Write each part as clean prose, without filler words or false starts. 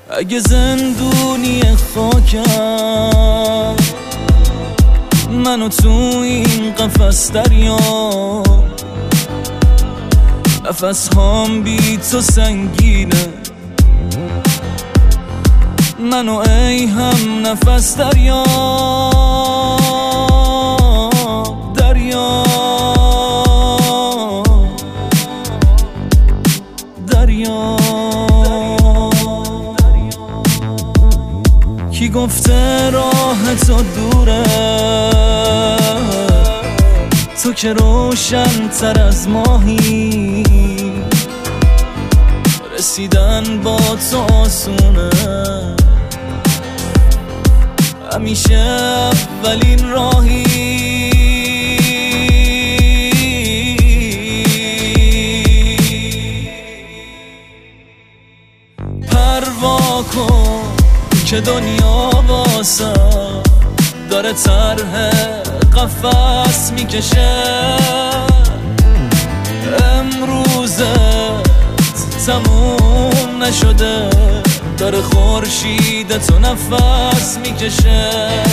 اگه زندونی خاکم منو تو این قفس دریا، نفس هام بی تو سنگینه، منو ای هم نفس دریا دریا دریا. کی گفته راه تو دوره، تو که روشن تر از ماهی، رسیدن با تو آسونه، همیشه اولین راهی. پروا کن که دنیا واسه داره طرح قفس میکشه، امروزت تموم نشده، داره خورشید تو نفس میکشه.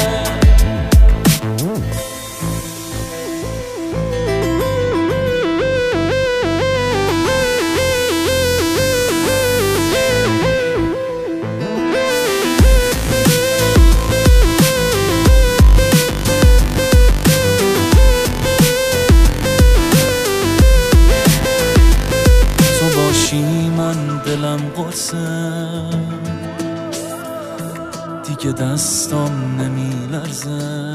من دلم قرصه دیگه، دستم نمیلرزه،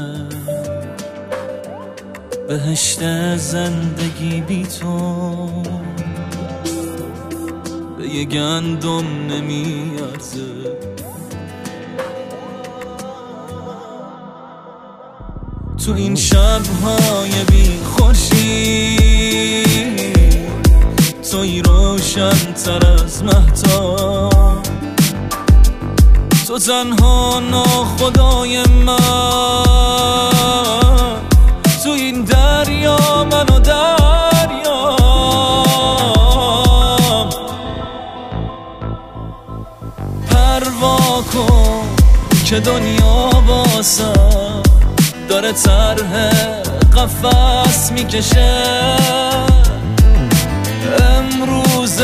بهشت زندگی بی تو به یه گندم نمیارزه. تو این شب‌های بی خورشید توی روشن تر از مهتاب، تو تنها ناخدای من، تو این دریا من و دریام. پروا کن که دنیا واسه داره طرح قفس میکشه، امروزت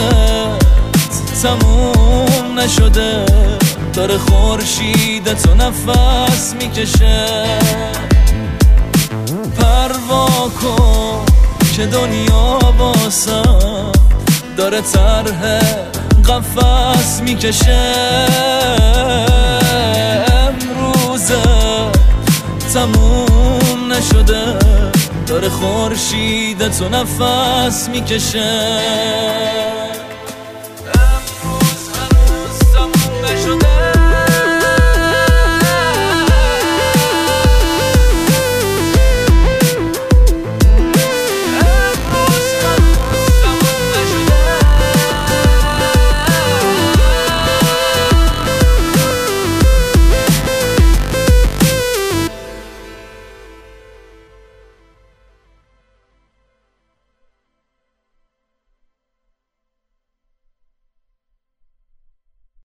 تموم نشده، داره خورشید تو نفس میکشه. پروا کن که دنیا واسه داره طرح قفس میکشه، امروزت تموم نشده، داره خورشید تو نفس میکشه.